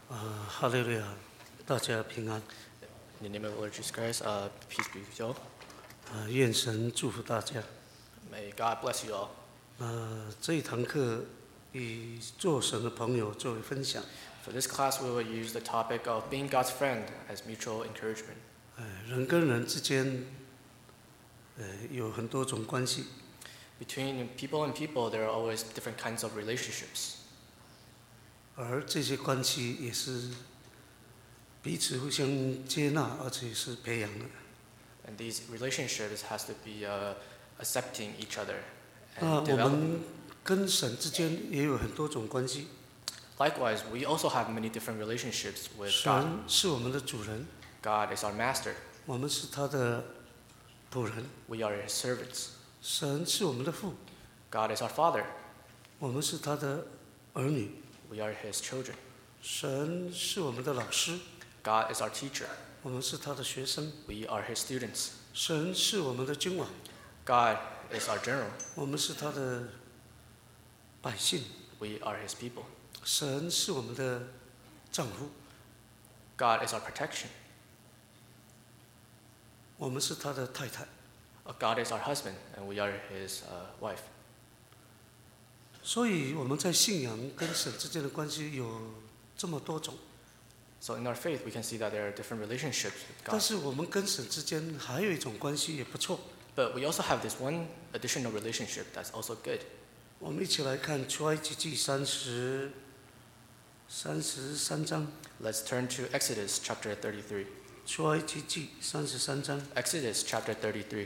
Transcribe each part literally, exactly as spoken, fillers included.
啊，哈利路亚，大家平安。 In the name of the Lord Jesus Christ, uh, peace be with you all. 啊，愿神祝福大家。 May God bless you all. 呃，这一堂课以做神的朋友作为分享。 For this class, we will use the topic of being God's friend as mutual encouragement. 呃，人跟人之间，呃，有很多种关系。 Between people and people, there are always different kinds of relationships. 而这些关系也是彼此互相接纳，而且是培养的。 And these relationships has to be uh, accepting each other 那 and 我 developing. 们跟神之间也有很多种关系。 Likewise, we also have many different relationships with 神 God. 是我们的主人， God is our master. 我们是他的仆人。 We are His servants. 神是我们的父， God is our father. 我们是他的儿女。 We are His children. 神是我们的老师， God is our teacher. 我们是他的学生。 We are His students. 神是我们的君王， God is our general. 我们是他的百姓。 We are His people. 神是我们的丈夫， God is our protection. 我们是他的太太。 Uh, God is our husband, and we are His uh, wife. 所以我们在信仰跟神之间的关系有这么多种， So in our faith, we can see that there are different relationships with 但 God. 是我们跟神之间还有一种关系也不错。 But we also have this one additional relationship that's also good. 我们一起来看出埃及记三十三十三章， Let's turn to Exodus chapter thirty-three. 出埃及记三十三章， Exodus chapter thirty-three.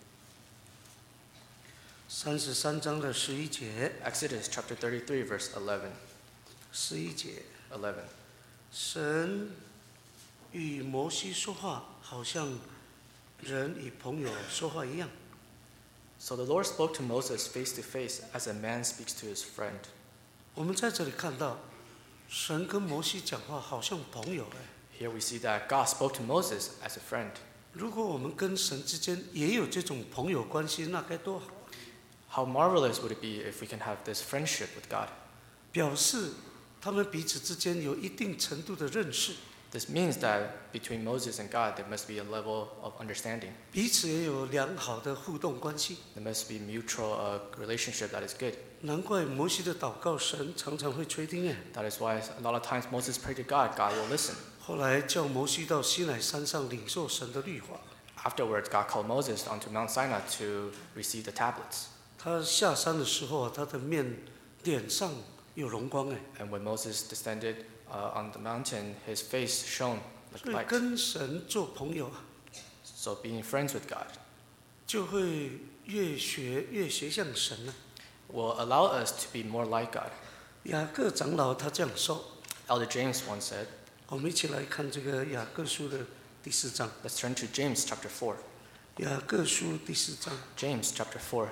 三十三章的十一节， Exodus chapter thirty-three, verse eleven. 十一节， eleven. 神与摩西说话，好像人与朋友说话一样。 So the Lord spoke to Moses face to face as a man speaks to his friend. 我们在这里看到，神跟摩西讲话好像朋友哎。 Here we see that God spoke to Moses as a friend. 如果我们跟神之间也有这种朋友关系，那该多好！ How marvelous would it be if we can have this friendship with God? 表示他们彼此之间有一定程度的认识， This means that between Moses and God, there must be a level of understanding. 彼此也有良好的互动关系。 There must be mutual uh, relationship that is good. 难怪摩西的祷告，神常常会垂听哎。 That is why a lot of times Moses prayed to God, God will listen. 后来叫摩西到西乃山上领受神的律法。 Afterwards, God called Moses onto Mount Sinai to receive the tablets. 他下山的时候，他的面脸上有荣光哎。 And when Moses descended uh, on the mountain, his face shone 所 like 以 light. 跟神做朋友啊， So being friends with God 就会越学越学像神啊。 will allow us to be more like God. 雅各长老他这样说， Elder James once said, 我们一起来看这个雅各书的第四章。 let's turn to James chapter four. 雅各书第四章， James chapter four.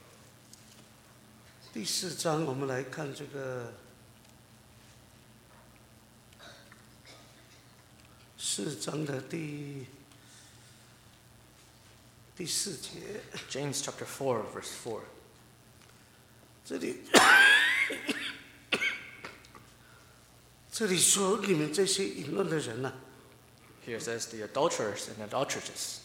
第四章我们来看这个四章的第第四节， James chapter four, verse four. 这里这里说你们这些淫乱的人呐、啊， Here it says, the adulterers and adulteresses.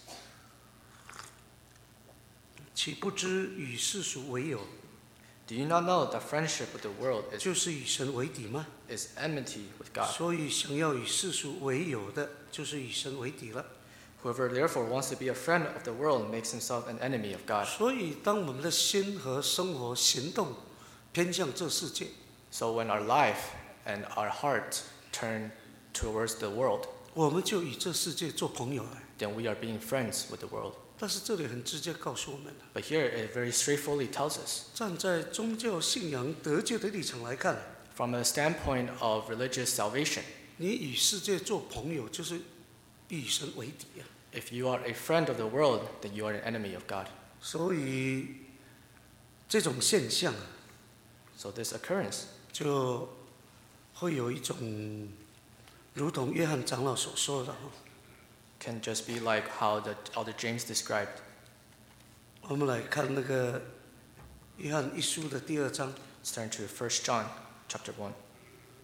岂不知与世俗为友， Do you not know that friendship with the world is, 就是与神为敌吗？ is enmity with God? 所以想要与世俗为友的，就是与神为敌了。 Whoever therefore wants to be a friend of the world makes himself an enemy of God. 所以，当我们的心和生活行动偏向这世界， So when our life and our heart turn towards the world, 我们就与这世界做朋友了。 then we are being friends with the world. 但是这里很直接告诉我们了， But here it very straightforwardly tells us, 站在宗教信仰得救的立场来看， from a standpoint of religious salvation, 你与世界做朋友就是与神为敌啊。 if you are a friend of the world, then you are an enemy of God. 所以这种现象 So this occurrence 就会有一种，如同约翰长老所说的， can just be like how the Elder James described. 我们来看那个约翰一书的第二章， Let's turn to First John chapter one.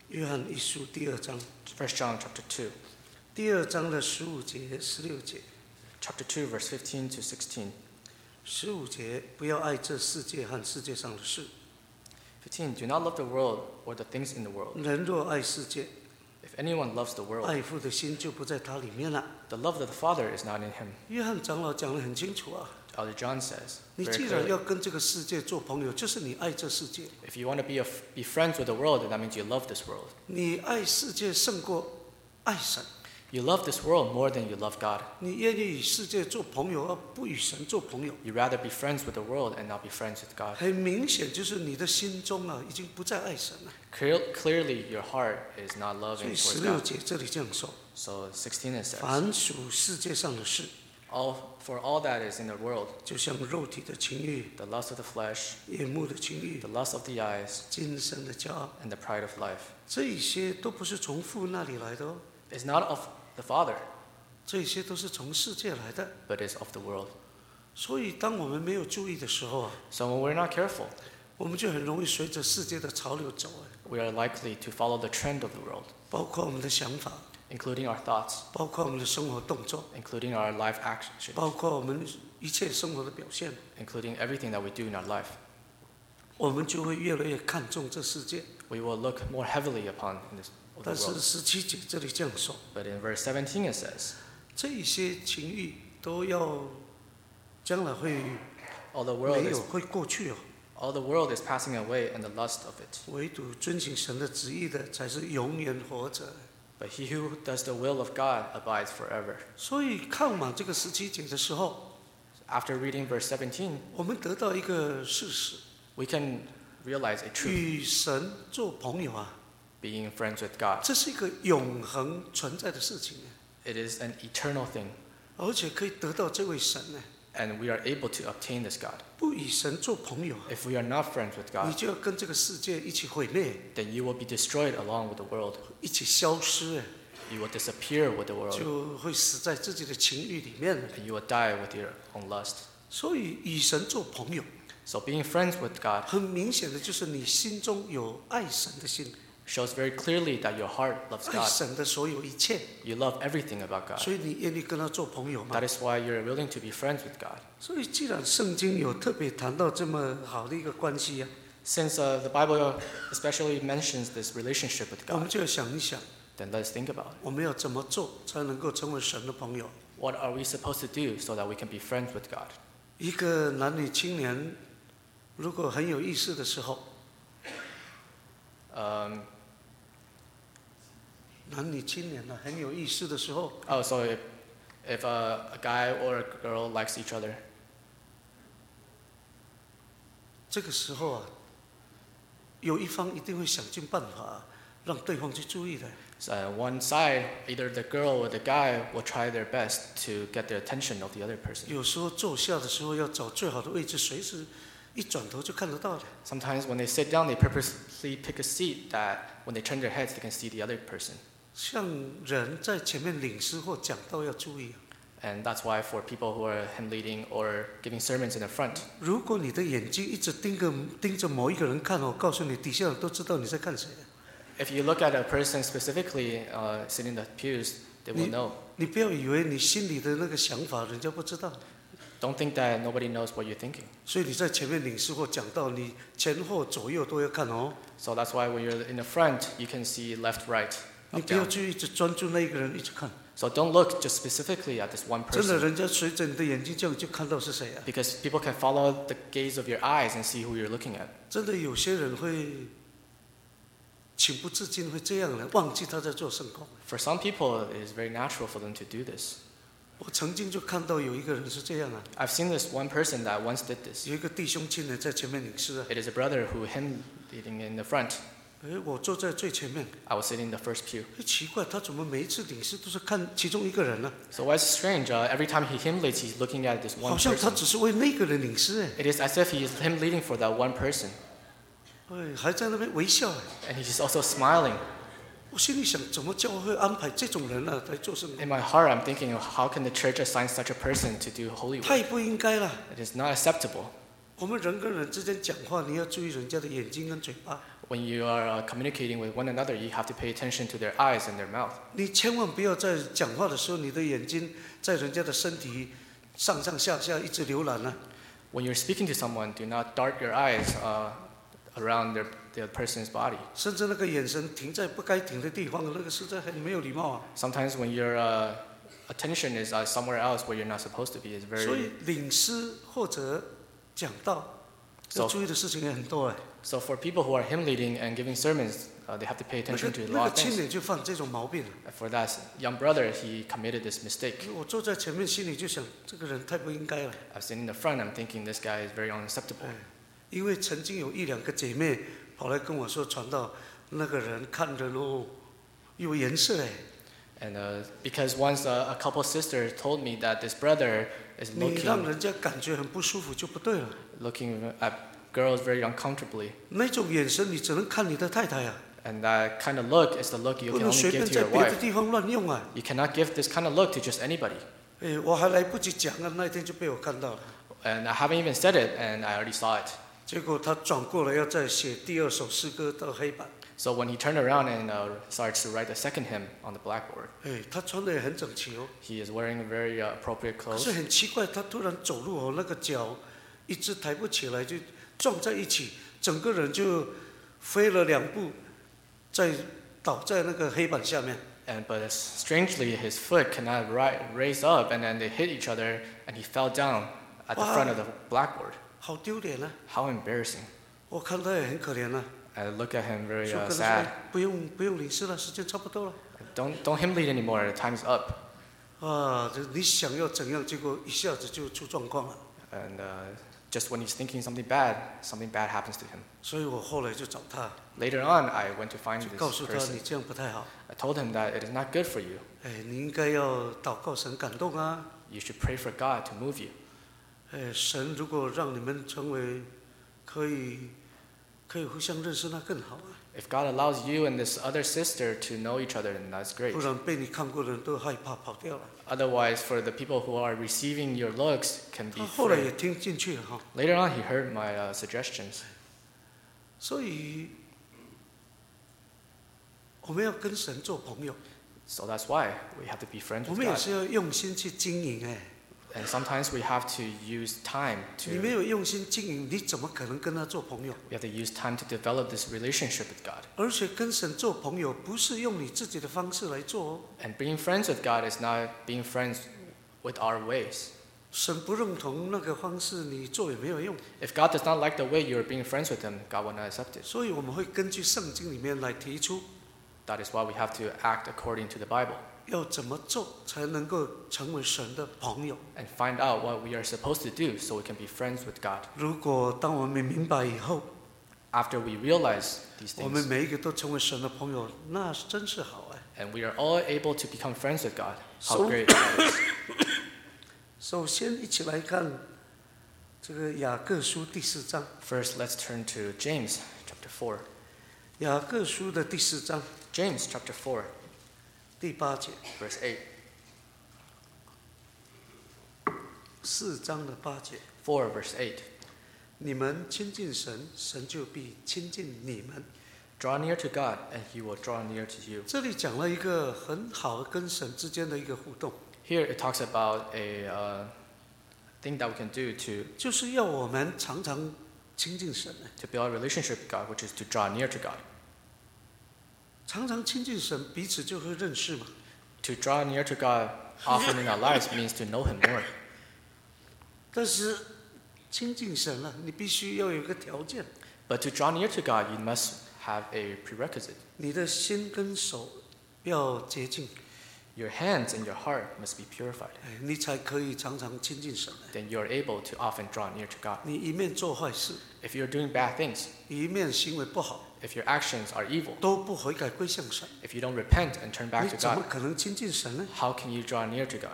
约翰一书第二章， First John chapter two, 第二章的十五节、十六节。 chapter two, verse fifteen to sixteen. 十五节，不要爱这世界和世界上的事。 fifteen, do not love the world or the things in the world. 人若爱世界， If anyone loves the world, 爱父的心就不在他里面了。 the love of the Father is not in him. 约翰长老讲得很清楚啊， Elder John says 你 very 既然 clearly, 要跟这个世界做朋友，就是你爱这世界。 if you want to be, a, be friends with the world, then that means you love this world. 你爱世界胜过爱神， You love this world more than you love God. 你愿意与世界做朋友，而不与神做朋友。 You rather be friends with the world and not be friends with God. 很明显，就是你的心中啊，已经不再爱神了。 Clear, clearly, your heart is not 所以 loving 十 towards 六 God. 节这里这样说： So sixteen it says, 凡属世界上的事， all, for all that is in the world, 就像肉体的情欲、 the lust of the flesh, 眼目的情欲 the、lust of the eyes, 今生的骄傲， and the pride of life, 这一些都不是从父那里来的哦， is not of the Father, 这些都是从世界来的。 but is of the world. 所以，当我们没有注意的时候啊， So when we're not careful, 我们就很容易随着世界的潮流走，哎， we are likely to follow the trend of the world, 包括我们的想法， including our thoughts, 包括我们的生活动作， including our life actions, 包括我们一切生活的表现， including everything that we do in our life. 我们就会越来越看重这世界。 We will look more heavily upon in this, of the 但是 world. 十七节这里这样说， But in verse seventeen it says, 这些情欲都要将来会 all the world 没 is 有，会过去哦。 all the world is passing away and the lust of it. 唯独遵行神的旨意的，才是永远活着。 But he who does the will of God abides forever. 所以看完这个十七节的时候， After reading verse seventeen, 我们得到一个事实： we can realize a truth. 与神做朋友啊， Being friends with God, 这是一个永恒存在的事情， it is an eternal thing, 而且可以得到这位神呢。 and we are able to obtain this God. 不与神做朋友啊， If we are not friends with 你 God, 就要跟这个世界一起毁灭， then you will be destroyed along with the world. 一起消失，哎， You will disappear with the world, 就会死在自己的情欲里面。 and you will die with your own lust. 所以与神做朋友， So being friends with God 很明显的就是你心中有爱神的心， shows very clearly that your heart loves 爱 God. 神的所有一切， You love everything about God. 所以你愿意跟他做朋友吗 That？is why you're willing to be friends with God. 所以既然圣经有特别谈到这么好的一个关系啊， Since uh, the Bible especially mentions this relationship with 我们 God, 就要想一想， then let's think about it. 我们要怎么做才能够成为神的朋友？ What are we supposed to do so that we can be friends with God? 一个男女青年如果很有意思的时候， Um, 男女青年呢、啊、很有意思的时候， oh, so if, if a, a guy or a girl likes each other, 这个时候啊，有一方一定会想尽办法让对方去注意的。 so one side, either the girl or the guy, will try their best to get the attention of the other person. 有时候坐下的时候要找最好的位置，随时一转头就看得到的。 Sometimes when they sit down, they purposely pick a seat that when they turn their heads, they can see the other person. 像人在前面领诗或讲道要注意， And that's why for people who are hymn leading or giving sermons in the front, 如果你的眼睛一直盯着盯着某一个人看，我告诉你，底下人都知道你在看谁。 if you look at a person specifically uh, sitting in the pews, they will Ni- know. 你不要以为你心里的那个想法人家不知道， Don't think that nobody knows what you're thinking. 所以你在前面领诗或讲道，你前后左右都要看哦。 So that's why when you're in the front, you can see left, right, 你 up, 不要 down. 去一直专注那一个人一直看， So don't look just specifically at this one 真的， person, 人家随着你的眼睛这样就看到是谁啊。 because people can follow the gaze of your eyes and see who you're looking at. 真的有些人会情不自禁会这样的，忘记他在做圣工。 For some people, it is very natural for them to do this. 我曾经就看到有一个人是这样啊， I've seen this one person that once did this. 有一个弟兄青年在前面领诗啊， It is a brother who hymn leading in the front. 哎，我坐在最前面， I was sitting in the first pew. 哎，奇怪，他怎么每一次领诗都是看其中一个人呢、 So what's strange? Uh, every time he hymn leads, he's looking at this 好 one 像他 person. 只是为那个人领诗哎， It is as if he is hymn leading for that one person, 哎，还在那边微笑哎。 and he's also smiling. 我心里想，怎么教会安排这种人啊来做圣工？ In my heart, I'm thinking, how can the church assign such a person to do holy work? 太不应该了。 It is not acceptable. 我们人跟人之间讲话，你要注意人家的眼睛跟嘴巴。 When you are uh, communicating with one another, you have to pay attention to their eyes and their mouth. 你千万不要在讲话的时候，你的眼睛在人家的身体上上下下一直浏览啊。 When you're speaking to someone, do not dart your eyes uh, around their, the person's body. 甚至那个眼神停在不该停的地方，那个实在很没有礼貌啊。 Sometimes when your uh, attention is uh, somewhere else where you're not supposed to be, it's 所 very. 以领诗或者讲道要 So, 注意的事情也很多哎。 so for people who are hymn leading and giving sermons, uh, they have to pay 那 attention 个 to a 那 lot 个 of 青 things. 年就犯这种毛病了。 For that young brother, he committed this mistake. 我坐在前面，心里就想，这个人太不应该了。 I was sitting in the front, I'm thinking this guy is very unacceptable. 哎，因为曾经有一两个姐妹跑来跟我说，传道那个人看人哦有颜色哎。 And uh, because once uh, a couple sisters told me that this brother is 你让 looking 人家感觉很不舒服就不对了。 looking at girls very uncomfortably, 那种眼神你只能看你的太太啊， and that kind of look is the look you 不 can 能 only 随 give 便 to 在 your 别的 wife. 地方乱用啊。 You cannot give this kind of look to just anybody. 哎，我还来不及讲啊，那一天就被我看到了。 And I haven't even said it, and I already saw it. 结果他转过来要再写第二首诗歌到黑板， So when he turned around and uh, starts to write the second hymn on the blackboard, 哎，他穿的也很整齐哦。 he is wearing very uh, appropriate 可 clothes. 是很奇怪，他突然走路哦，那个脚一直抬不起来，就撞在一起，整个人就飞了两步，再倒在那个黑板下面。 And but strangely, his foot cannot ri- raise up, and then they hit each other, and he fell down at the Wow. front of the blackboard. 好丢脸啊！ How embarrassing! 我看他也很可怜啊， I look at him very 说 uh, 跟他说 sad. 不用不用领事了，时间差不多了。 Don't don't hymn lead anymore. Time's up. 啊，这你想要怎样，结果一下子就出状况了。 And uh, just when he's thinking something bad, something bad happens to him. 所以我后来就找他， Later on, I went to find 就 this 告诉他 person. 你这样不太好。 I told him that it is not good for you. 哎，你应该要祷告神感动啊。 You should pray for God to move you. 哎，神如果让你们成为可以可以互相认识，那更好啊。 If God allows you and this other sister to know each other, then that's great. 不然被你看过的人都害怕跑掉了。 Otherwise, for the people who are receiving your looks, can be 他后来也 afraid. 听进去了哈， Later on, he heard my uh, suggestions. 所以我们要跟神做朋友， So that's why we have to be friends 我 with 们也 God. 是要用心去经营哎。 And sometimes we have to use time 你没 to 有用心经营，你怎么可能跟他做朋友？ we have to use time to develop this relationship with God. 而且跟神做朋友，不是用你自己的方式来做哦。 And being friends with God is not being friends with our ways. 神不认同那个方式，你做也没有用。 If God does not like the way you're being friends with Him, God will not accept it. 所以我们会根据圣经里面来提出， That is why we have to act according to the Bible 要怎么做才能够成为神的朋友。 and find out what we are supposed to do so we can be friends with God. 如果当我们明白以后， After we realize these 我们 things 每一个都成为神的朋友，那真是好哎。 and we are all able to become friends with God, how So- great that is. 首先，一起来看这个雅各书第四章。 First, let's turn to James chapter four. 雅各书的第四章 James chapter four, 第八节， verse eight. 四章的八节。 four, verse eight. 你们亲近神，神就必亲近你们。 Draw near to God, and He will draw near to you. 这里讲了一个很好跟神之间的一个互动， Here it talks about a uh, thing that we can do to, 就是要我们常常亲近神。 to build a relationship with God, which is to draw near to God. 常常亲近神，彼此就会认识嘛。 To draw near to God often in our lives means to know Him more. 但是亲近神了，你必须要有一个条件， But to draw near to God, you must have a prerequisite. 你的心跟手要洁净， Your hands and your heart must be purified. 哎，你才可以常常亲近神。 Then you are able to often draw near to God. 你一面做坏事， If you're doing bad things, 一面行为不好， if your actions are evil, 都不悔改归向神， if you don't repent and turn back 你 to 怎么 God, 可能亲近神呢？ how can you draw near to God?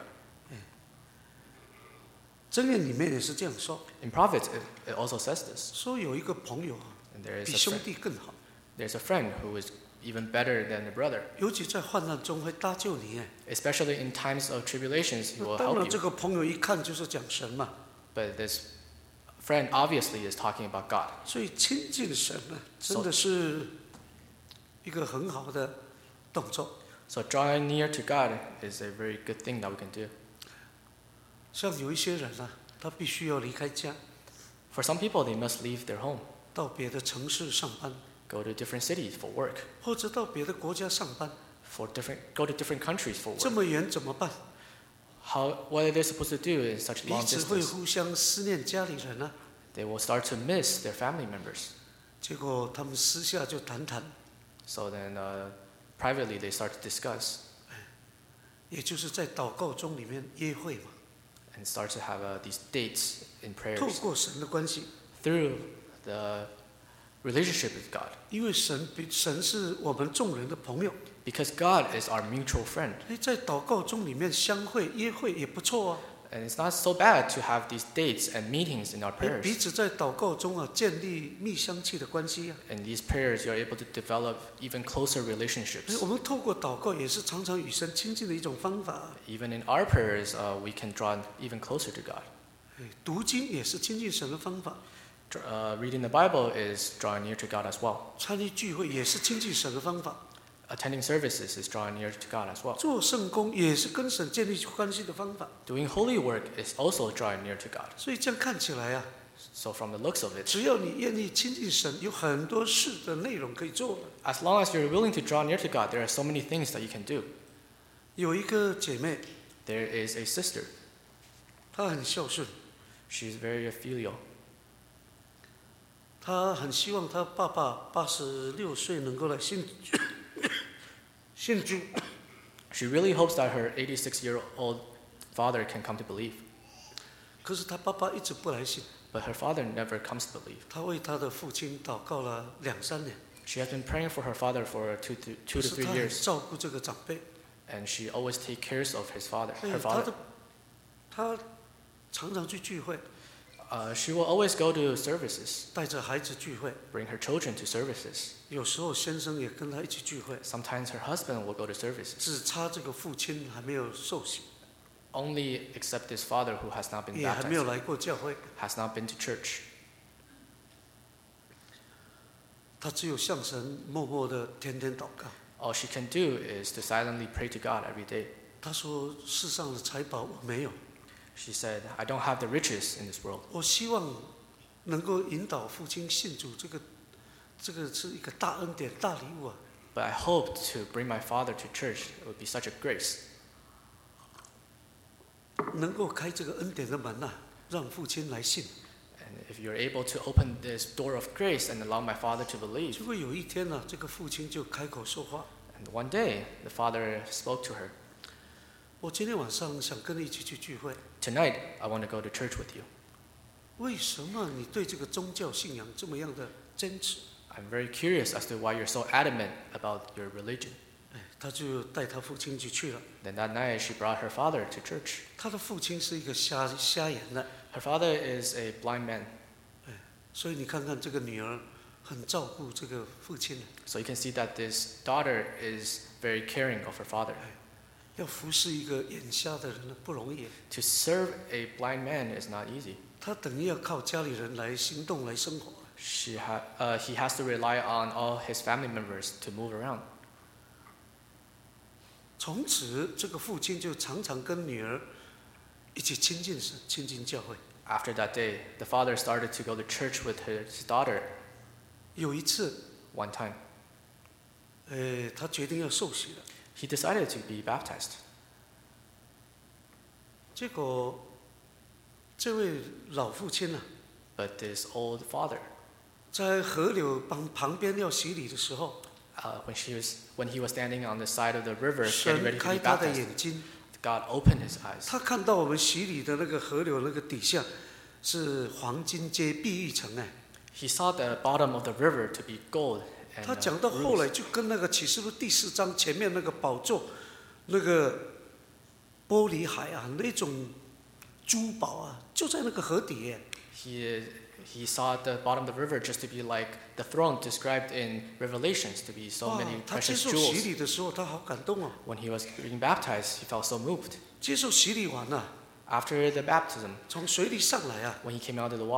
箴言里面也是这样说， In Proverbs, it, it also says this. 说有一个朋友啊， And there is 比 a 兄 friend, 弟更好， there's a friend who is even better than a brother. 尤其在患难中会搭救你。哎， Especially in times of tribulations, he will 当然 help 这 you. 个朋友一看就是讲神嘛， But this friend obviously is talking about God. 所以亲近神呢，真的是一个很好的动作。 So drawing near to God is a very good thing that we can do. 像有一些人啊，他必须要离开家， For some people, they must leave their home, 到别的城市上班， go to different cities for work, 或者到别的国家上班， for different, go to different countries for 这 work. 么远怎么办？ How, what are they supposed to do in such 彼 long 此会 distance? 互相思念家里人啊。 They will start to miss their family members. 结果他们私下就谈谈， So then, uh, privately, they start to discuss 也就是在祷告中里面约会嘛， and start to have uh, these dates in 透 prayers 过神的关系， through the relationship with God. 因为神比神是我们众人的朋友， Because God is our mutual friend. 哎，在祷告中里面相会约会也不错啊。 And it's not so bad to have these dates and meetings in our 哎，彼 prayers. 此在祷告中啊建立密相契的关系啊。 In these prayers, you're able to develop even closer 哎， relationships. 我们透过祷告也是常常与神亲近的一种方法啊。 Even in our prayers, uh, we can draw even closer to God. 哎，读经也是亲近神的方法， Dr- Uh, reading the Bible is drawing near to God as well. 参与聚会也是亲近神的方法， Attending services is drawing near to God as well. 做圣工也是跟神建立关系的方法。 Doing holy work is also drawing near to God. 所以这样看起来啊， So from the looks of it, 只要你愿意亲近神，有很多事的内容可以做的。 as long as you're willing to draw near to God, there are so many things that you can do. 有一个姐妹， There is a sister. 她很孝顺， She's very filial. 她很希望她爸爸八十六岁能够来信信主， She really hopes that her eighty-six-year-old father can come to believe. 可是她爸爸一直不来信。 But her father never comes to believe. 她为她的父亲祷告了两三年， She has been praying for her father for two to, 可 two to 是 three 她很 years, 照顾这个长辈， and she always takes care of his father, 所以 her 她 father. 的她常常去聚会， Uh, she will always go to services, 带着孩子聚会， bring her children to services. 有时候先生也跟她一起聚会， Sometimes her husband will go to services, 只差这个父亲还没有受洗， only except his father who has not been 也还没有 baptized, 来过教会， has not been to church. 她只有向神默默的天天祷告。 All she can do is to silently pray to God every day. 她说：“世上的财宝我没有， She said, I don't have the riches in this world, 我希望能够引导父亲信主，这个这个是一个大恩典、大礼物啊！ but I hope to bring my father to church. It would be such a grace. 能够开这个恩典的门呐、让父亲来信， And if you're able to open this door of grace and allow my father to believe, 就会有一天呢、这个父亲就开口说话。 and one day the father spoke to her, 我今天晚上想跟你一起去聚会， Tonight, I want to go to church with you. 为什么你对这个宗教信仰这么样的坚持？ I'm very curious as to why you're so adamant about your religion. 哎，他就带他父亲就去了。 Then that night, she brought her father to church. 他的父亲是一个瞎瞎眼的， Her father is a blind man, 所以你看看这个女儿很照顾这个父亲， so you can see that this daughter is very caring of her father. 要服侍一个眼瞎的人呢不容易， To serve a blind man is not easy. 他等于要靠家里人来行动来生活。 She ha- uh, he has to rely on all his family members to move around. 从此，这个父亲就常常跟女儿一起亲近神、亲近教会。 After that day, the father started to go to church with his daughter 有一次， one time. 呃，他决定要受洗了， He decided to be baptized. 结果这位老父亲呢、 But this old father, 在河流旁旁边要洗礼的时候， uh, when, she was, when he was standing on the side of the river getting 神 ready to 开 be 他的 baptized, 眼睛， God opened his eyes. 他看到我们洗礼的那个河流那个底下是黄金街碧玉城哎。 He saw the bottom of the river to be gold. And, 他 uh, 讲到后来 rubies. 就跟那个启示录第四章前面那个宝座，那个玻璃海啊，那种珠宝啊，就在那个河底耶。 He, he saw the bottom of the river just to be like the throne described in Revelations, to be so 哇 many 他接 precious 受洗 jewels. 礼的时候，他好感动哦。 When he was being baptized, he felt so moved. 接受洗礼完了、 After the baptism, 从水里上来啊， when he came out of the water,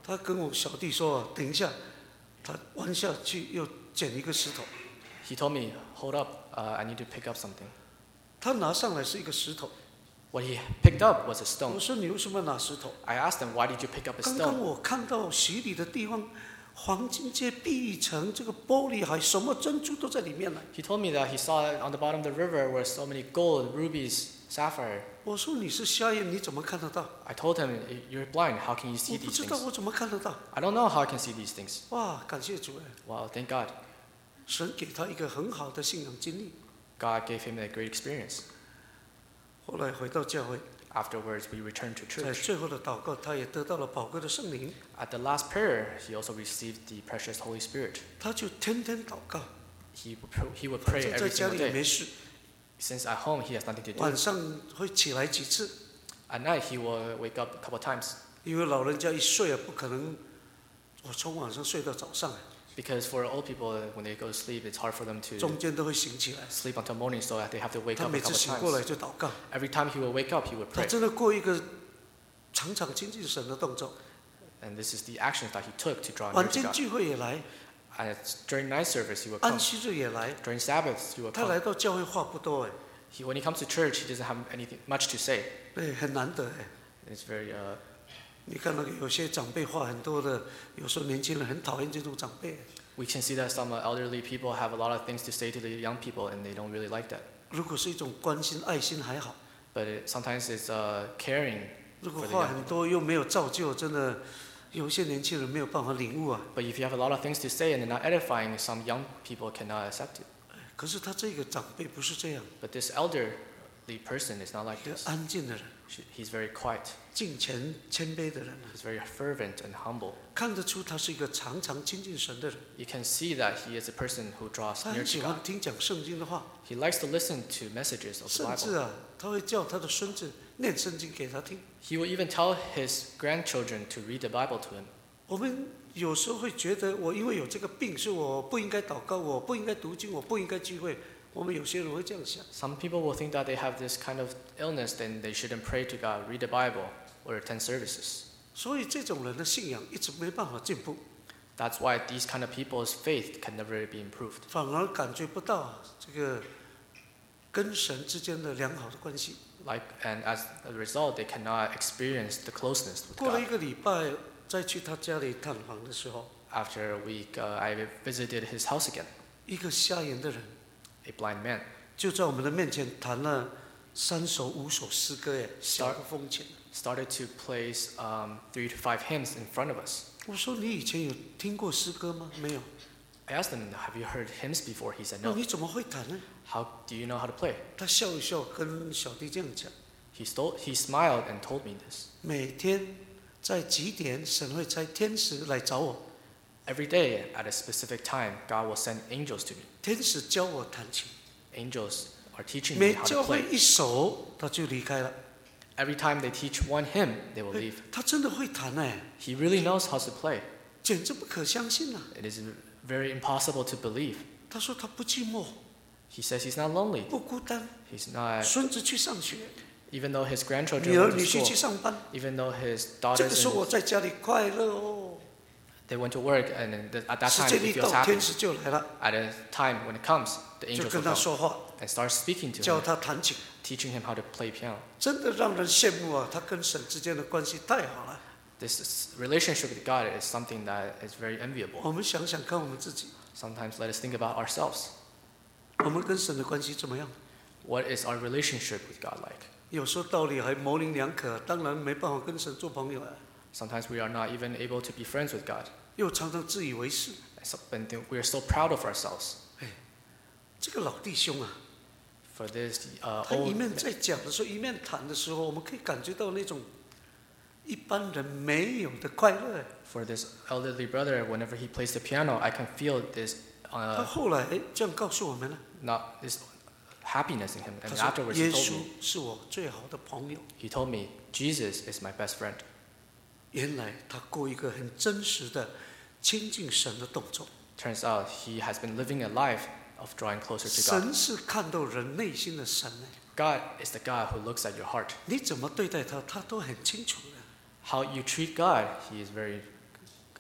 他跟我小弟说，等一下，他弯下去又捡一个石头， He told me, hold up, uh, I need to pick up something. 他拿上来是一个石头。 What he picked up was a 我 stone. 说你为什么要拿石头？ I asked him, why did you pick up a 刚刚 stone? 我看到洗礼的地方，黄金街碧城，这个玻璃海，什么珍珠都在里面了。 He told me that he saw on the bottom of the river were so many gold, rubies, sapphire. 我说你是瞎眼，你怎么看得到？ I told him, you're blind, how can you 我 see 不 these 知道 things? 我怎么看得到。 I don't know how I can see these things. 哇，感谢主哎， Well, thank God. 神给他一个很好的信仰经历。 God gave him a great experience. 后来回到教会， Afterwards, we returned to 在 church. 最后的祷告，他也得到了宝贵的圣灵， At the last prayer, he also received the precious Holy Spirit. 他就天天祷告。 He would, pr- he would 反 pray 正在 every 家 single 里也 day. 没事， Since at home he has nothing to do. 晚上会起来几次， At night he will wake up a couple of times. 因为老人家一睡啊，不可能，我从晚上睡到早上， Because for old people, when they go to sleep, it's hard for them to 中间都会醒起来。 sleep until morning, so that they have to wake 他 up a 每次 couple 醒 of 过来 times. 就祷告， Every time he will wake up, he would 他 pray. 真的过一个常常亲近神的动作。 And this is the actions that he took to draw near 晚 to 间 God. 聚会也来， And it's during night service, he would 安 come. 息日也来。 During Sabbaths, he would 他 come. 来到教会话不多哎， He, when he comes to church, he doesn't have anything much to say. 对，很难得哎。 It's very, uh, 你看那个有些长辈话很多的，有时候年轻人很讨厌这种长辈。 we can see that some uh, elderly people have a lot of things to say to the young people, and they don't really like that. 如果是一种关心、爱心还好， But it, sometimes it's uh, caring 如果 for the 话 young 很 people. 多又没有造就，真的有一些年轻人没有办法领悟啊。 But if you have a lot of things to say and they're not edifying, some young people cannot accept it. 可是他这个长辈不是这样， But this elderly person is not like 一个 this. 安静的人， She- He's very quiet. 敬虔谦卑的人啊， He's very fervent and humble. 看得出他是一个常常亲近神的人。 You can see that he is a person who draws 他 near 很 to 喜 God. 欢听讲圣经的话， He likes to listen to messages of the 甚至 Bible. 啊，他会叫他的孙子念圣经给他听。 He will even tell his grandchildren to read the Bible to him. 我们有时候会觉得，我因为有这个病，所以我不应该祷告，我不应该读经，我不应该聚会。我们有些人会这样想。 Some people will think that they have this kind of illness, then they shouldn't pray to God, read the Bible, or attend services. 所以这种人的信仰一直没办法进步， That's why these kind of people's faith can never be improved. 反而感觉不到这个跟神之间的良好的关系。 Like, and as a result, they cannot experience the closeness with 过了一 God. 个礼拜，再去他家里探访的时候， After a week, uh, I visited his house again. 一个瞎眼的人 A blind man 就在我们的面前弹了三首五首诗歌，哎，小的风琴。 started to place um, three to five hymns in front of us. 我说你以前有听过诗歌吗？没有。 I asked him, "Have you heard hymns before?" He said, 那 "No." 你怎么会弹呢？ How do you know how to play? 他笑一笑，跟小弟这样讲： He stole, he smiled and told me this. 每天在几点，神会差天使来找我， Every day at a specific time, God will send angels to me. 天使教我弹琴。 Angels are teaching me 每 how 教 to 会 play. 一首，他就离开了。 Every time they teach one hymn, they will 哎 leave. 他真的会弹哎， He really knows how to play. 简直不可相信啊！ It is very impossible to believe. 他说他不寂寞， He says he's not lonely. 不孤单， He's not, 孙子去上学， even though his grandchildren 女儿 went to 女婿去 school, 上班。 even though his 这 daughters 个时候 and 我在家里快乐哦。 they went to work, and then the- at that 时 time 间 he 一 feels 到， happy. 天使就来了， At a time when it comes, the 就 angels 跟 will 他 come 说话， and start speaking to 教 him, 他弹琴， teaching him how to play piano. 真的让人羡慕啊！他跟神之间的关系太好了。 This is- relationship with God is something that is very enviable. 我们想想看，我们自己， Sometimes let us think about ourselves. 我们跟神的关系怎么样？ What is our relationship with God like? 有时候道理还模棱两可，当然没办法跟神做朋友啊， Sometimes we are not even able to be friends with God. 又常常自以为是。 And so- and then we are so proud of ourselves. 这个老弟兄啊， For this uh, 他一 old, 面在讲的时候，一面谈的时候，我们可以感觉到那种一般人没有的快乐。 for this elderly brother, whenever he plays the piano, I can feel this 他 uh, 后来这样告诉我们了， not this happiness in him. 他 And 说 afterwards, 耶 he told 稣 me, 是我最好的朋友。 he told me, Jesus is my best friend. 原来他过一个很真实的亲近神的动作。 Turns out he has been living a life of drawing closer to God. 神是看到人内心的神呢， God is the God who looks at your heart. 你怎么对待他，他都很清楚的。 How you treat God, he is very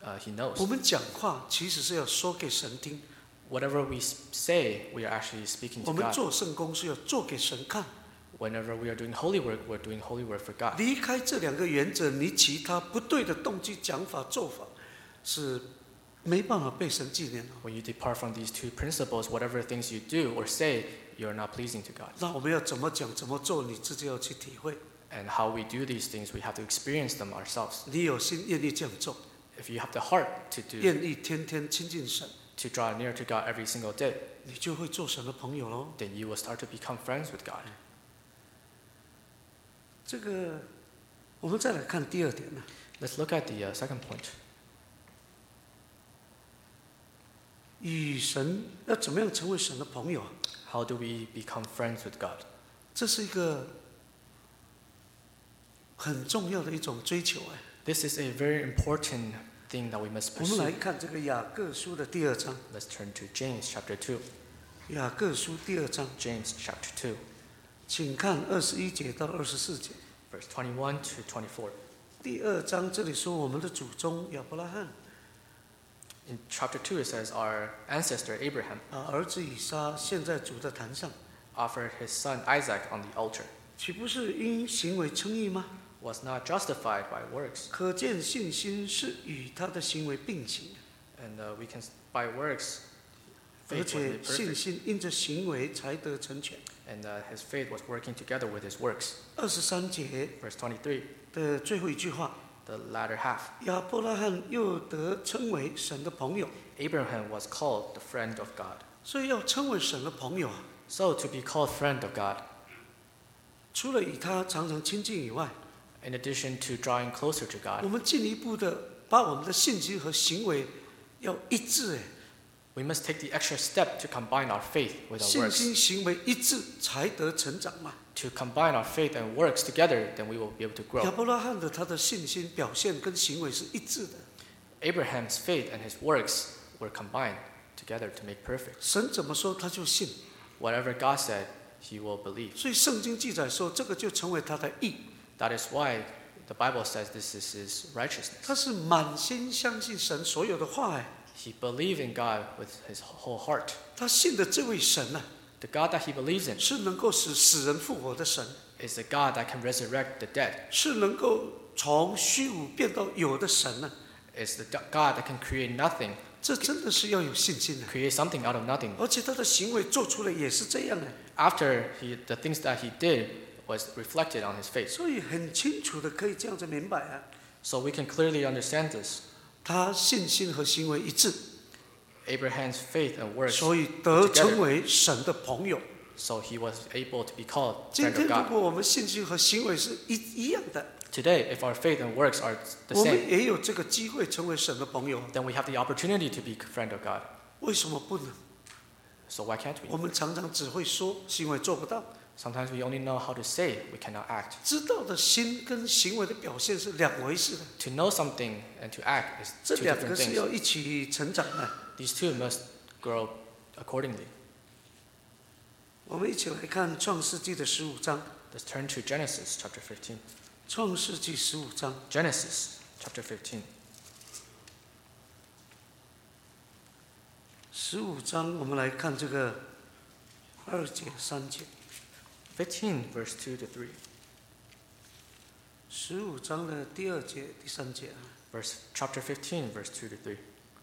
uh, He 我 knows. 们讲话其实是要说给神听， Whatever we s- say, we are actually speaking 我 to 们 God. 做圣工是要做给神看。 Whenever we are doing holy work, we're doing holy work for God. 离开这两个原则，你其他不对的动机、讲法、做法，是没办法被神纪念的。 When you depart from these two principles, whatever things you do or say, you are not pleasing to God. 那我们要怎么讲、怎么做，你自己要去体会。 And how we do these things, we have to experience them ourselves. 你有心愿意这样做， If you have the heart to do, 愿意天天亲近神， to draw near to God every single day, 你就会做神的朋友喽。 then you will start to become friends with God. 这个，我们再来看第二点呢。 Let's look at the uh, second point. 与神要怎么样成为神的朋友啊？ How do we become friends with God? 这是一个很重要的一种追求哎。 This is a very important thing that we must 我们来 pursue. 看这个雅各书的第二章， Let's turn to James chapter two. 雅各书第二章， James chapter two, 请看二十一节到二十四节。 verse twenty-one to twenty-four. 第二章这里说我们的祖宗亚伯拉罕 In chapter two, it says, Our ancestor Abraham 啊，儿子以撒现在主的坛上， offered his son Isaac on the altar, 岂不是因行为称义吗？ was not justified by works. 可见信心是与他的行为并行， And uh, we can, by works, 而 faith was 且 made 信 perfect. 心因着行为才得成全。 And uh, his faith was working together with his works. 二十三节 Verse twenty-three, 的最后一句话， the latter half. 亚伯拉罕又得称为神的朋友， Abraham was called the friend of God. 所以要称为神的朋友啊， So to be called friend of God, 除了与他常常亲近以外， in addition to drawing closer to 我 God, 们进一步的把我们的信心和行为要一致哎， we must take the extra step to combine our faith with our 信 works. 心行为一致才得成长嘛。 To combine our faith and works together, then we will be able to 亚 grow. 伯拉罕的他的信心表现跟行为是一致的， Abraham's faith and his works were combined together to make perfect. 神怎么说他就信， Whatever God said, he will believe. 所以圣经记载说这个就成为他的义， That is why the Bible says this is his righteousness. 他是满心相信神所有的话哎， He believed in God with his whole heart. 他信的这位神啊， The God that he believes in 是能够使死人复活的神， is the God that can resurrect the dead. 是能够从虚无变到有的神呢、 It's the God that can create nothing, 这真的是要有信心的、 create something out of nothing. 而且他的行为做出来也是这样的、 After he, the things that he did was reflected on his face. 所以很清楚的可以这样子明白啊， So we can clearly understand this. 他信心和行为一致， Abraham's faith and works, 所以得称为神的朋友。 so he was able to be called 今 friend 天 of 如 God. 果我们信心和行为是一一样的， Today, if our faith and works are the 我们 same, 也有这个机会成为神的朋友。 then we have the opportunity to be friend of God. 为什么不能？ So why can't 我 we? 们常常只会说，行为做不到。 Sometimes we only know how to say, we cannot act. 知道的心跟行为的表现是两回事的， To know something and to act is 这 two 两 different 个是 things. 要一起成长的。 These two must grow accordingly. 我们一起来看创世纪的十五章， Let's turn to Genesis chapter fifteen. 创世纪十五章 Genesis chapter fifteen. 十五章，我们来看这个二节三节。 fifteen verse two to three. 十五章的第二节、第三节啊， Verse chapter fifteen verse two to three.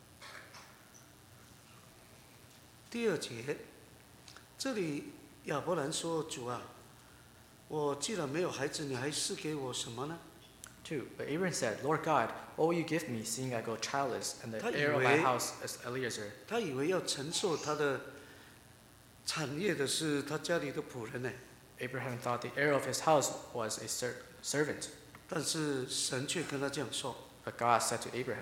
第二节，这里亚伯兰说：“主啊，我既然没有孩子，你还赐给我什么呢？” two. But Abraham said, Lord God, what will you give me, seeing I go childless, and the 他以为- heir of my house is Eliezer? 他以为要承受他的产业的是他家里的仆人呢， Abraham thought the heir of his house was a ser- servant. 但是神却跟他这样说 But God said to Abraham,：“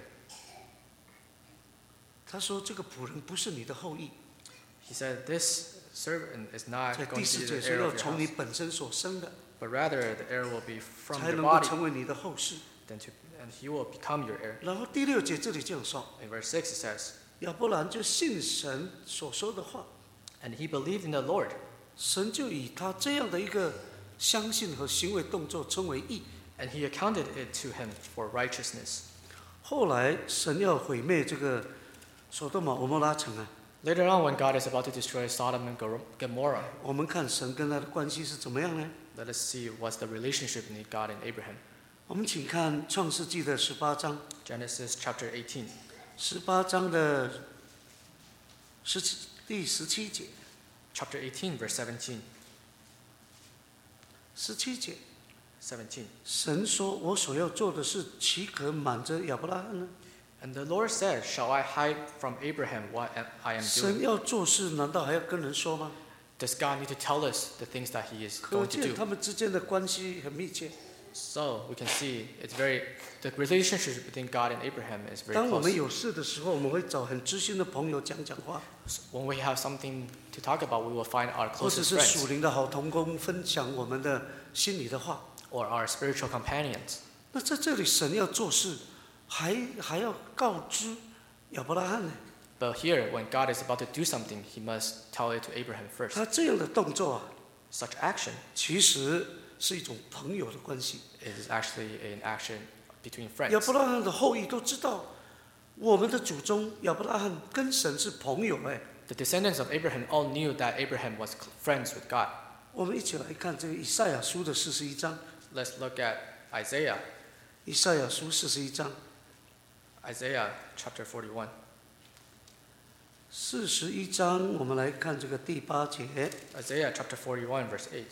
他说这个仆人不是你的后裔， He said, This servant is not 在 going 第 to 四 be 节 the 说 heir 要 of your 从你 house, 本身所生的， but rather the heir will be from 才 your 能够 body, 成为你的后世。” then to, and he will become your heir. 然后第六节这里这样说， In verse six it says, 亚伯兰就信神所说的话， And he believed in the Lord, 神就以他这样的一个相信和行为动作称为义。 and he accounted it to him for righteousness. 后来神要毁灭这个所多玛俄摩拉城啊， Later on, when God is about to destroy Sodom and Gor- Gomorrah, 我们看神跟他的关系是怎么样呢？ let us see what's the relationship between God and Abraham. 我们请看创世纪的十八章， Genesis chapter eighteen, 十八章的十七第十七节， chapter eighteen, verse seventeen. 十七节， seventeen. 神说：“我所要做的事，岂可瞒着亚伯拉罕呢？” And the Lord said, "Shall I hide from Abraham what I am 神 doing?" 要做事，难道还要跟人说吗？ Does God need to tell us the things that He is 可 going to 见 do? 他们之间的关系很密切。 So we can see it's very the relationship between God and Abraham is very 当我们 close. 有事的时候，我们会找很知心的朋友讲讲话， When we have something to talk about, we will find our 或者 closest 是 friends 属灵的好同工分享我们的心里的话。 or our spiritual companions. 那在这里，神要做事，还还要告知亚伯拉罕呢。 But here, when God is about to do something, He must tell it to Abraham first. 他这样的动作啊， Such action 其实是一种朋友的关系。 is actually an action between 亚 friends. 伯拉罕的后裔都知道，我们的祖宗亚伯拉罕跟神是朋友哎。 The descendants of Abraham all knew that Abraham was friends with God. 我们一起来看这个以赛亚书的四十一章， Let's look at Isaiah, 以赛亚书四十一章， Isaiah chapter forty-one. 四十一章，我们来看这个第八节。 Isaiah chapter forty-one, verse eight.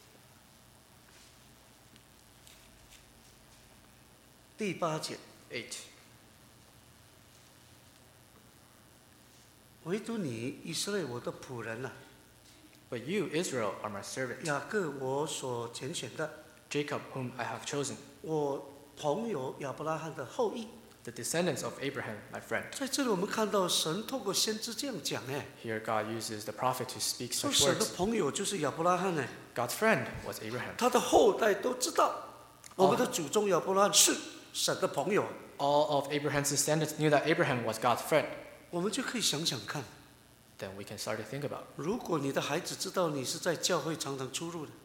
第八节， eight. 唯独你以色列我的仆人呐、 But you, Israel, are my servant, 雅各我所拣选的， Jacob, whom I have chosen, 我朋友亚伯拉罕的后裔。 the descendants of Abraham, my friend. 在这里我们看到神透过先知这样讲，哎， Here God uses the prophet to speak 说 such 神的 words. 朋友就是亚伯拉罕哎， God's friend was Abraham. 他的后代都知道，我们的祖宗亚伯拉罕是神的朋友， All of Abraham's descendants knew that Abraham was God's friend. 我们就可以想想看， Then we can start to think about 如果你的孩子知道你是在教会常常出入的，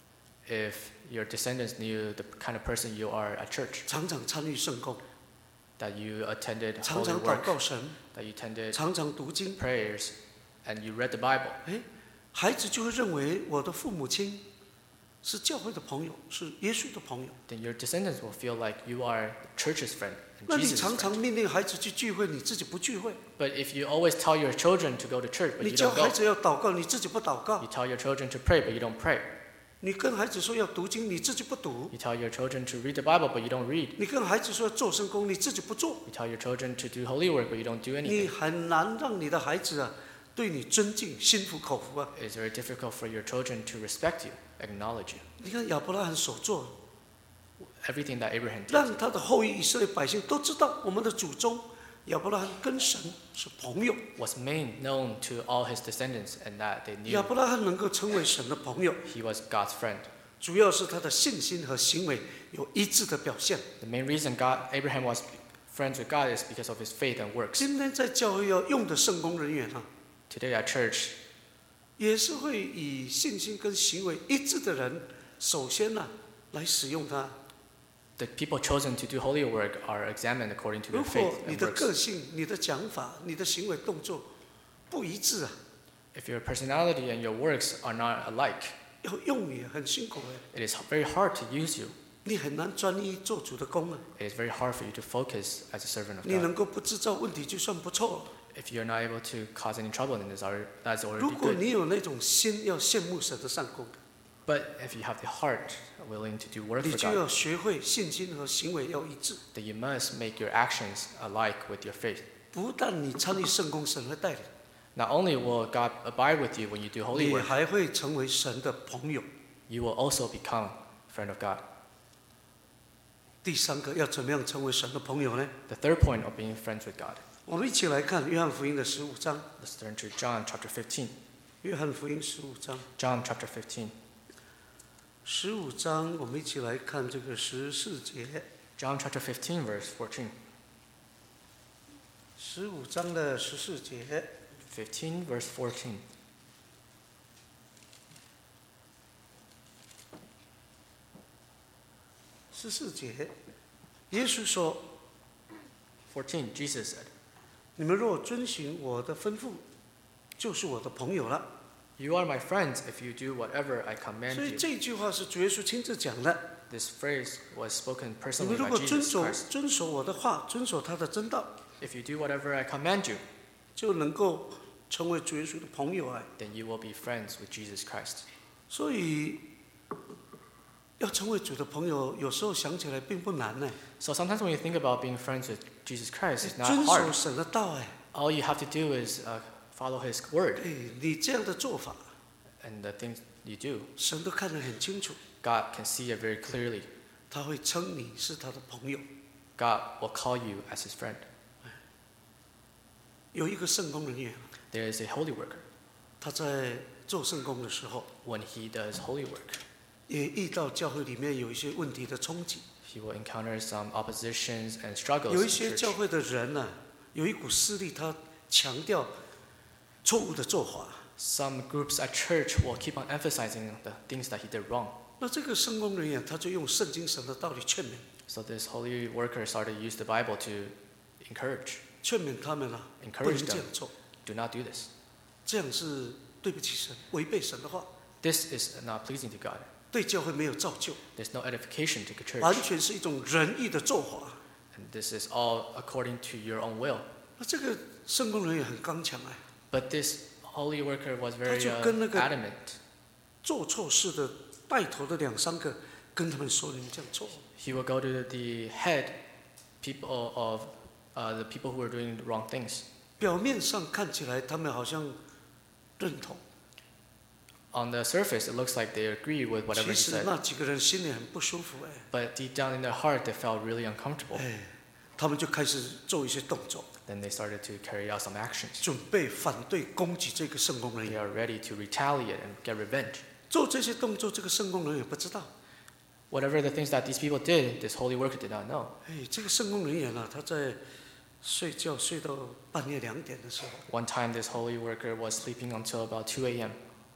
if your descendants knew the kind of person you are at church, 常常参与圣工， that you attended 常 holy 常祷 work, 告神， that you attended 常常读经， prayers, and you read the Bible, 哎，孩子就会认为我的父母亲是教会的朋友，是耶稣的朋友。 then your descendants will feel like you are church's friend 那 and 你 Jesus' 常 friend. 常命令孩子去聚会，你自己不聚会； But if you always tell your children to go to church, but 你 you 教 don't 孩 go, 子要祷告，你自己不祷告； you tell your children to pray, but you don't pray. 你跟孩子说要读经，你自己不读； You tell your children to read the Bible, but you don't read. 你跟孩子说要做圣工，你自己不做。 You tell your children to do holy work, but you don't do 你 anything. 很难让你的孩子啊对你尊敬、心服口服啊。 It's very difficult for your children to respect you, acknowledge you. 你看亚伯拉罕所做， Everything that Abraham did 让他的后裔以色列百姓都知道，我们的祖宗亚伯拉罕跟神是朋友。 was made known to all his descendants, and that they 亚 knew 伯拉罕能够成为神的朋友， he was God's friend. 主要是他的信心和行为有一致的表现。 The main reason God, Abraham was friends with God is because of his faith and works. 今天在教会要用的圣工人员啊， Today at church, 也是会以信心跟行为一致的人，首先呢、来使用它。 the people chosen to do holy work are examined according to 如 their faith 果你 and 的个 works. 性、你的讲法、你的行为动作不一致啊， If your personality and your works are not alike, 要用你很辛苦哎， it is very hard to use you. 你很难专一做主的工啊。 It is very hard for you to focus as a servant of 你 God. 能够不制造问题就算不错了。 If you're not able to cause any trouble, then it's already, that's 如 already 果 good. 你有那种心要羡慕神的善功， But if you have the heart willing to do work 你 for 就 God, 要学会信心和行为要一致。 then you must make your actions alike with your faith. 不但你参与圣工，神会带领， Not only will God abide with you when you do holy 你 work, 还会成为神的朋友。 you will also become a friend of God. 第三个要怎么样成为神的朋友呢？ The third point of being friends with God. 我们一起来看约翰福音的十五章。 Let's turn to John chapter fifteen. 约翰福音十五章， John chapter fifteen. 十五章我们一起来看这个十四节。 John chapter fifteen, verse fourteen. 十五章的十四节， fifteen, verse fourteen. 十四节，耶稣说：“ fourteen, Jesus said, 你们若遵行我的吩咐，就是我的朋友了。 You are my friends if you do whatever I command 所以 you. 这句话是主耶稣亲自讲的。 This phrase was spoken 你 personally 们如 by 果遵 Jesus 守 Christ. 遵守我的话，遵守他的真道， If you do whatever I command you, 就能够成为主耶稣的朋友啊。 then you will be friends with Jesus Christ. 所以要成为主的朋友，有时候想起来并不难呢。 So sometimes when you think about being friends with Jesus Christ, it's not 遵守 hard. 神的道，哎， All you have to do is uh, follow His word 哎，你这样的做法， and the things you do. 神都看得很清楚， God can see it very clearly. 他会称你是他的朋友。 God will call you as His friend. 有一个圣工人员， There is a holy worker. 他在做圣工的时候， When he does holy work, 也遇到教会里面有一些问题的冲击。 he will encounter some oppositions and struggles 有 in 一些 church. 教会的人呢、有一股势力，他强调错误的做法。 Some groups at church will keep on emphasizing the things that he did wrong. 那这个圣工人员，他就用圣经神的道理劝勉， So this holy worker started to use the Bible to encourage, 劝勉他们啊，不 encourage 能这 them. 样做， Do not do this. 这样是对不起神，违背神的话， This is not pleasing to God. 对教会没有造就， There's no edification to the 完 church. 全是一种仁义的做法。 And this is all according to your own will. 那这个圣工人员很刚强哎， But this holy worker was very 他就 uh, 跟那个- adamant. 做错事的带头的两三个，跟他们说你们这样做。 He will go to the head people of uh, the people who are doing the wrong things. 表面上看起来他们好像认同， On the surface, it looks like they agree with whatever 其 he 实 said. 那几个人心里很不舒服哎， But deep down in their heart, they felt really uncomfortable. 哎，他们就开始做一些动作， Then they started to carry out some actions. 准备反对攻击这个圣工人 They 员。 are ready to retaliate and get revenge. 做这些动作，这个圣工人员不知道。 Whatever the things that these people did, this holy worker did not know. 哎，这个圣工人员啊，他在睡觉睡到半夜两点的时候， One time, this holy worker was sleeping until about two a.m.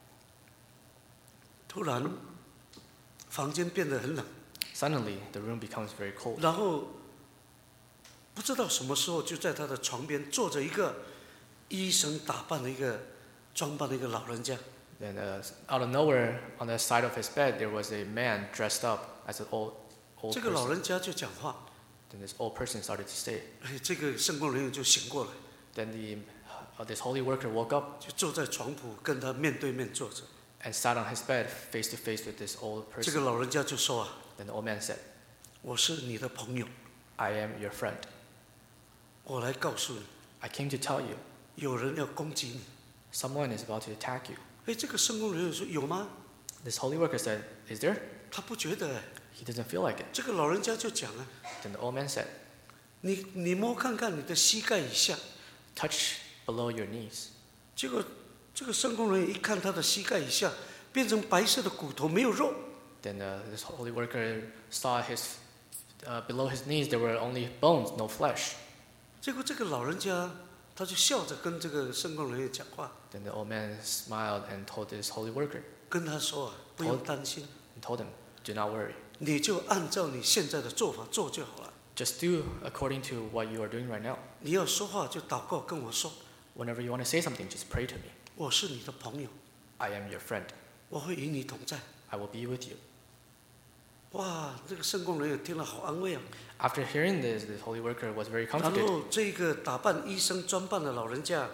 突然房间变得很冷， Suddenly, the room becomes very cold. 然后不知道什么时候就在他的床边坐着一个医生打扮的一个装扮的一个老人家。 Then, uh, out of nowhere, on the side of his bed, there was a man dressed up as an old, old 这个老 person. 人家就讲话， Then this old person started to say. 哎，这个圣工人员就醒过来， Then the, uh, this holy worker woke up 就坐在床铺跟他面对面坐着。 and sat on his bed face to face with this old 这个 person. 老人家就说啊， Then the old man said, 我是你的朋友， I am your friend. 我来告诉你， I came to tell you, 有人要攻击你。 someone is about to attack you. 哎，这个圣工人员说有吗？ This holy worker said, is there? 他不觉得哎。 He doesn't feel like it. 这个老人家就讲啊， Then the old man said, 你你摸看看你的膝盖以下。 touch below your knees. 结果这个圣工人员一看他的膝盖以下变成白色的骨头，没有肉。 Then uh, this holy worker saw his, uh, below his knees there were only bones, no flesh. 结果这个老人家他就笑着跟这个圣工人员讲话， Then the old man smiled and told this holy worker, 跟他说啊，不用担心， and told him, do not worry. 你就按照你现在的做法做就好了。 Just do according to what you are doing right now. 你要说话就祷告跟我说， Whenever you want to say something, just pray to me. 我是你的朋友， I am your friend. 我会与你同在。 I will be with you. 哇，这个圣工人员听了好安慰啊。 After hearing this, the holy worker was very 然 comforted. 后这个打扮医生装扮的老人家，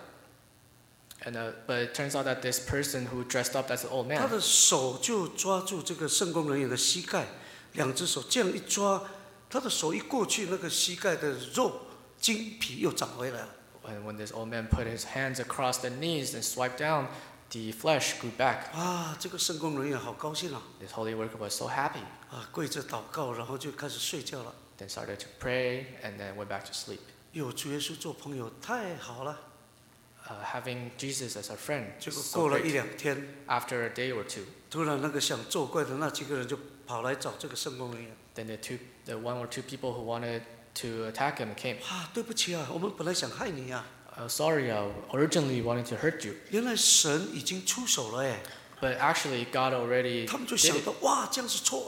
And, uh, but it turns out that this person who dressed up as an old 他 man, 的手就抓住这个圣工人员的膝盖，两只手这样一抓，他的手一过去，那个膝盖的肉筋皮又长回来了。 and when this old man put his hands across the knees and swiped down, the flesh grew back. 啊，这个圣工人员好高兴啊！ This holy worker was so happy, 啊，跪着祷告，然后就开始睡觉了。 then started to pray, and then went back to sleep. 有主耶稣做朋友太好了。 Uh, having Jesus as our friend 结 is 果 so 过了一 great. 两天， After a day or two, 突然那个想作怪的那几个人就跑来找这个圣工人员。 then the two, the one or two people who wanted to attack him came. 啊，对不起啊，我们本来想害你啊， Uh, sorry, I originally wanted to hurt you, 原来神已经出手了哎。 but actually God already 他们就 did 想 it. 到，哇，这样是错了。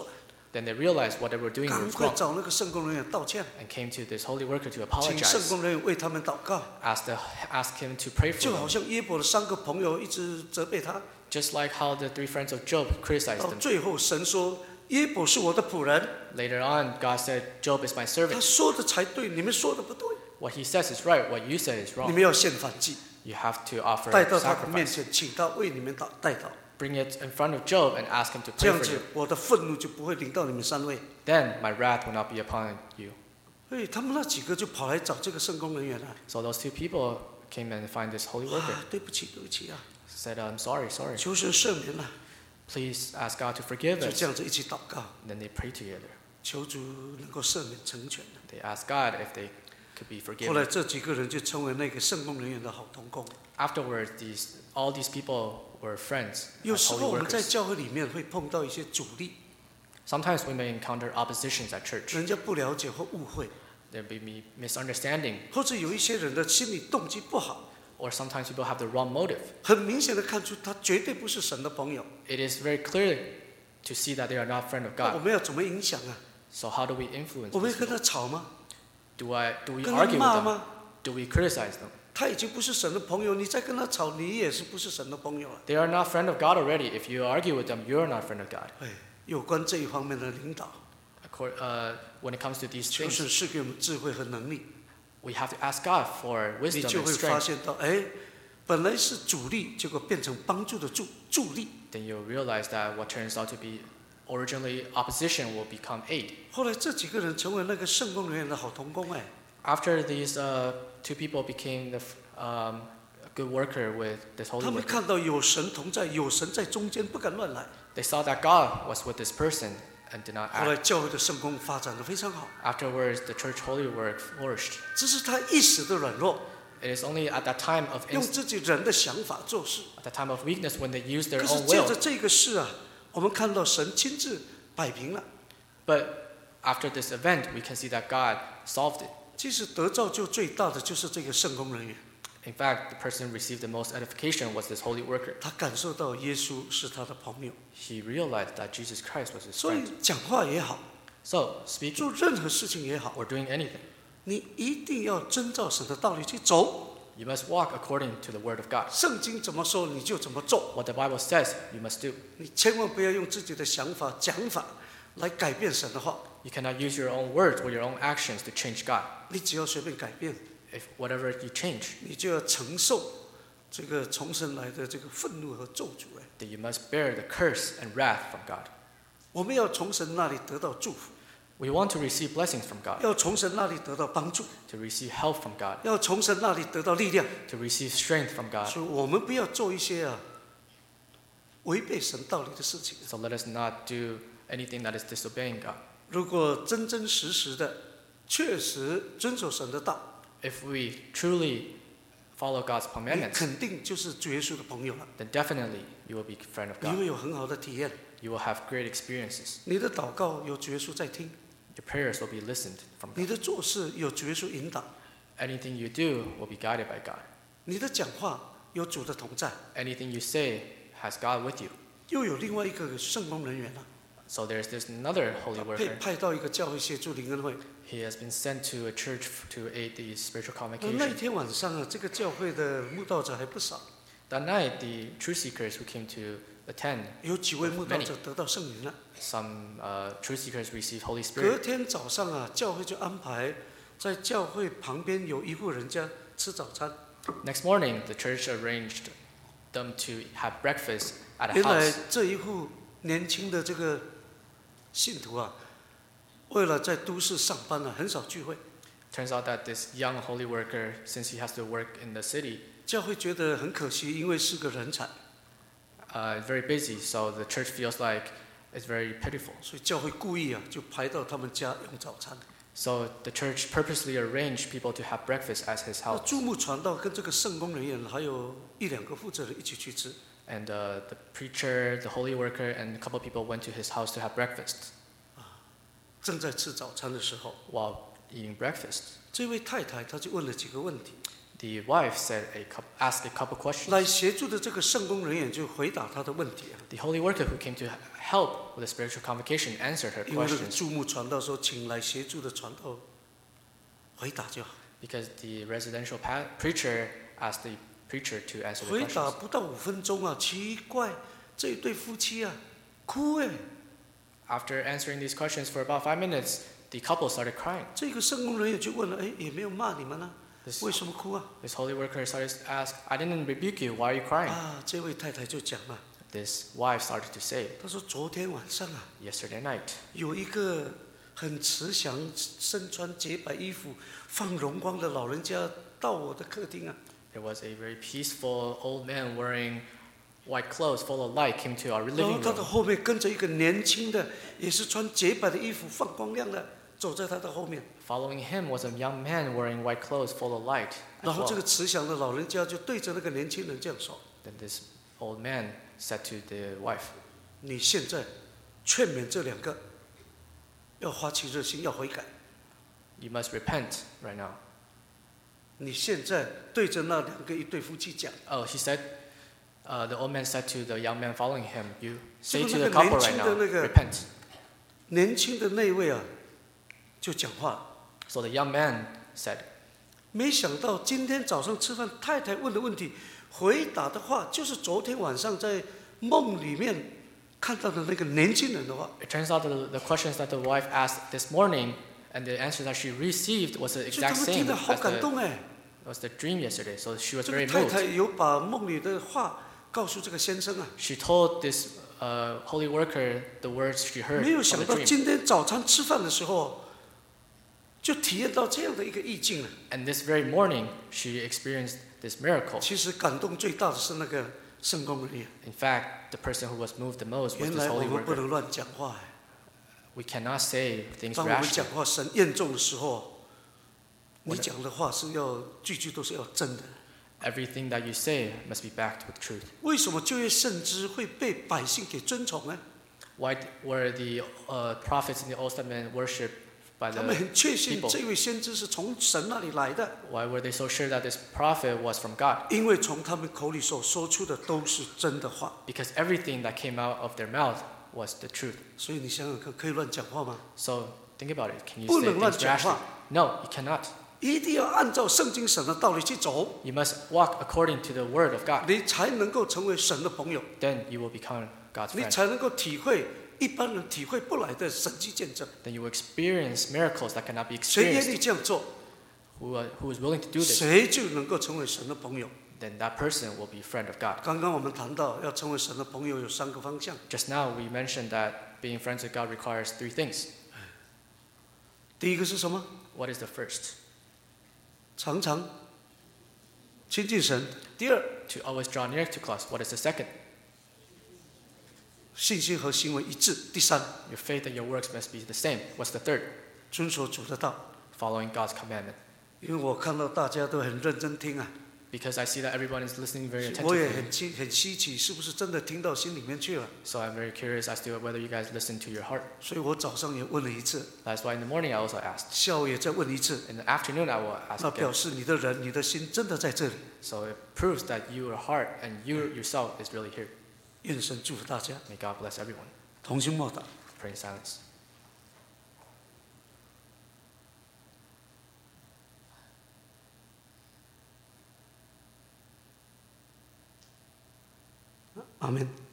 Then they realized what they were doing 赶 was 快 wrong 找那个圣工人员道歉， and came to this holy worker to 请圣 apologize, 工人员为他们祷告， asked, the, asked him to pray for 就好 them. 像耶伯的三个朋友一直责备他， Just like how the three friends of Job criticized 到 him. 最后神说耶伯是我的仆人， Later on, God said, Job is my 他 servant. 说的才对，你们说的不对， What he says is right, what you say is 你 wrong. 们要献反祭， You have to offer 带到他的面 sacrifice. 前，请他为你们祷代祷， Bring it in front of Job and ask him to 这 pray 样 for 子 you. 我的愤怒就不会临到你们三位。 Then my wrath will not be upon you. 所以他们那几个就跑来找这个圣工人员了， So those two people came and find this holy worker. 啊，对不起，对不起啊， Said, I'm sorry, sorry. 求神赦免了， Please ask God to forgive 就 us. 这样子一起祷告， And then they prayed together. 求主能够赦免成全。 They asked God if they could be 后来 forgiven. 这几个人就成为那个圣工人员的好同工。 Afterwards, these all these people were friends 有 as 时候 holy 我们在 workers. 教会里面会碰到一些阻力， Sometimes we may encounter oppositions at church. 人家不了解或误会， There may be misunderstanding, 或者有一些人的心理动机不好， or sometimes people have the wrong motive. 很明显的看出他绝对不是神的朋友。 It is very clear to see that they are not friend of 那我 God. 们要怎么影响啊？ So how do we influence 我们 these 跟 people? 他吵吗？ Do I do we 跟他 argue with 骂 them? 吗？ Do we criticize them? 他已经不是神的朋友，你再跟他吵，你也是不是神的朋友了。 They are not friend of God already. If you argue with them, you are not friend of God. 哎，有关这一方面的领导， Accor- Uh, when it comes to these 求 things, 神赐给我们智慧和能力， we have to ask God for 你 wisdom 就 and 会发 strength. 现到，哎，本来是阻力，结果变成帮助的助助力。 Then you'll realize that what turns out to be originally opposition will become aid. 后来这几个人成为那个圣工人员的好同工，哎， After these uh, two people became the f- um, a good worker with this holy 他们 worker, 看到有神同在，有神在中间，不敢乱来。 they saw that God was with this person and did not 后来 act. 教会的圣工发展的非常好， Afterwards, the church holy work flourished. 只是他一时的软弱， It is only at that time of 用 inst- 自己人的想法做事。 at that time of weakness when they use their 可是 own 借 will. 着这个事啊，我们看到神亲自摆平了。 But after this event, we can see that God solved it. 其实得造就最大的就是这个圣工人员， In fact, the person who received the most edification was this holy worker. 他感受到耶稣是他的朋友， He realized that Jesus Christ was his 所以 friend. 讲话也好， So, speaking 做任何事情也好， or doing anything, 你一定要遵照神的道理去走。 you must walk according to the word of God. 圣经怎么说你就怎么做， What the Bible says, you must do. 你千万不要用自己的想法、讲法来改变神的话。 You cannot use your own words or your own actions to change God. 你只要随便改变， If whatever you change, 你就要承受这个从神来的这个愤怒和咒诅。哎， then you must bear the curse and wrath from God. 我们要从神那里得到祝福， We want to receive blessings from God, 要从神那里得到帮助， to receive help from God, 要从神那里得到力量。 to receive strength from God. 所以我们不要做一些啊违背神道理的事情。 So let us not do anything that is disobeying God. 如果真真实实的、确实遵守神的道， If we truly follow God's 你 commandments, 肯定就是主耶稣的朋友了。 then definitely you will be a friend of 你 God. 会有很好的体验， You will have great experiences. 你的祷告有主耶稣在听， Your prayers will be listened from 你 God. 的做事有主耶稣引导， Anything you do will be guided by God. 你的讲话有主的同在， Anything you say has God with you. 又有另外一个圣工人员了， So there's this another holy 被 worker. 派到一个教会协助灵恩会。 He has been sent to a church to aid the spiritual 而那一 convocation. 天晚上啊，这个教会的慕道者还不少， That night, the truth seekers who came to attend, 有几位慕道者得到圣灵了。 some uh, truth seekers received Holy 隔 Spirit. 天早上啊，教会就安排在教会旁边有一户人家吃早餐。 Next morning, the church arranged them to have breakfast at a 原来 house. 这一户年轻的这个信徒啊，为了在都市上班啊，很少聚会。 Turns out that this young holy worker, since he has to work in the city, 教会觉得很可惜，因为是个人才， uh, is very busy, so the church feels like it's very pitiful. 所以教会故意啊，就排到他们家用早餐。 So the church purposely arranged people to have breakfast at his 那 house. 注目传道跟这个圣工人员还有一两个负责人一起去吃。 And uh, the preacher, the holy worker, and a couple of people went to his house to have breakfast. 正在吃早餐的时候， While eating breakfast, 这位太太她就问了几个问题， the wife said a coup asked a couple questions. 来协助的这个圣工人员就回答她的问题啊。 The holy worker who came to help with the spiritual convocation, answered her 因为那个 questions 注目传道说，请来协助的传道回答就好。 because the residential pa- preacher asked the preacher to answer the 回答 questions. 不到五分钟啊，奇怪，这一对夫妻啊，哭哎！ After answering these questions for about five minutes, the couple started crying. 这个圣工人也就问了，哎，也没有骂你们啊， This, 为什么哭啊？ this holy worker started to ask, I didn't rebuke you, why are you crying? 啊，这位太太就讲了， This wife started to say, 她说昨天晚上啊， yesterday night, 有一个很慈祥、身穿洁白衣服、放荣光的老人家到我的客厅啊， there was a very peaceful old man wearing white clothes full of light came to our 然后 living 他的 room. 后面跟着一个年轻的，也是穿洁白的衣服、放光亮的，走在他的后面。 Following him was a young man wearing white clothes full of light. 然 as 后这 well. 个慈祥的老人家就对着那个年轻人这样说 Then this old man said to the wife,：“ 你现在劝勉这两个，要发起热心，要悔改。 You must repent right now. 你现在对着那两个一对夫妻讲， Oh, he said, uh, the old man said to the young man following him, You say 这 to 个 the couple 年 right 轻 now, 的那个 repent. 年轻的那位啊，就讲话了。 So the young man said, 没想到今天早上吃饭，太太问的问题，回答的话就是昨天晚上在梦里面看到的那个年轻人的话。 It turns out that the, the questions that the wife asked this morning and the answer that she received was the 所以他 exact 们听 same 得好 as 感 the, 动哎！ was the dream yesterday. So she was 这个 very 太太 moved. 有把梦里的话告诉这个先生啊， She told this uh, holy worker the words she heard 没有 from 想 the 到 dream. 今天早餐吃饭的时候，就体验到这样的一个意境了。 And this very morning, she experienced this miracle. 其实感动最大的是那个圣工人员， In fact, the person who was moved the most was 原 this 来我 holy 们不 worker. 能乱讲话哎。 We cannot say things 当我们 rashly. 讲话神验重的时候，你讲的话是要句句都是要真的。 Everything that you say must be backed with truth. 为什么旧约圣之会被百姓给尊崇呢？ Why were the uh, prophets in the Old Testament worshipped by 他们 the 很确信 people? 这位先知是从神那里来的， Why were they so sure that this prophet was from God? 因为从他们口里所说出的都是真的话。 Because everything that came out of their mouth was the truth. 所以你想想看，可以乱讲话吗？ So think about it. Can you 不 say 能乱 things 讲 rashly? 话。 No, you cannot. 一定要按照圣经神的道理去走， You must walk according to the word of God. 你才能够成为神的朋友， Then you will become God's 你 friend. 才能够体会一般人体会不来的神迹见证。 Then you will experience miracles that cannot be 谁愿 experienced. 意这样做， Who, uh, who is willing to do this, 谁就能够成为神的朋友。 then that person will be a friend of God. 刚刚我们谈到要成为神的朋友有三个方向， Just now we mentioned that being friends with God requires three things. 第一个是什么？ What is the first? 常常亲近神。第二， To always draw near to God. What is the second? 信心和行为一致。第三， Your faith and your works must be the same. What's the third? 遵守主的道。 Following God's commandment. 因为我看到大家都很认真听啊， Because I see that everyone is listening very 我也 attentively. 很稀很稀奇，是不是真的听到心里面去了？ So I'm very curious as to whether you guys listen to your heart. 所以我早上也问了一次， That's why in the morning I also asked. 下午也再问一次， In the afternoon I will ask 那 again. 表示你的人、你的心真的在这里。 So it proves that your heart and you yourself is really here. 愿神祝福大家， May God bless everyone. 同心默祷。 Pray in silence. 阿门。